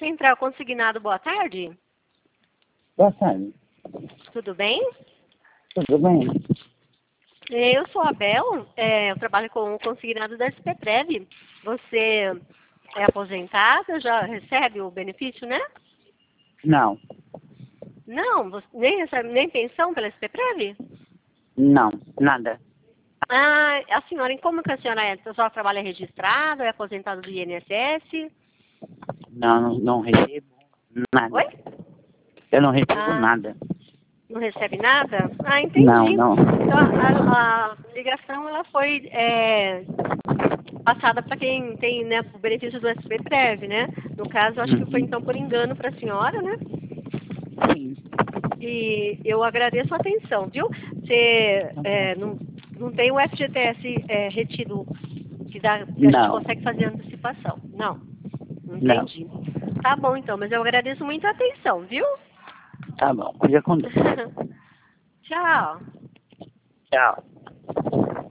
Central Consignado, boa tarde. Boa tarde. Tudo bem? Tudo bem? Eu sou a Bel, eu trabalho com o consignado da SPPrev. Você é aposentada, já recebe o benefício, né? Não. Não, você nem recebe nem pensão pela SPPrev? Não, nada. Ah, a senhora, em como que a senhora é? A senhora trabalha registrado, é aposentada do INSS? Não recebo nada. Oi? Eu não recebo Ah, nada. não recebe nada? Ah, Não, entendi. não. Então, a ligação ela foi passada para quem tem, né, o benefício do SPPrev, né? No caso, acho que foi então por engano para a senhora, né? Sim. E eu agradeço a atenção, viu? Você não tem o FGTS retido que a gente Não, consegue fazer antecipação. Não. Não não. entendi. Tá bom então, mas eu agradeço muito a atenção, viu? Tá bom, cuida com Deus. Tchau. Tchau.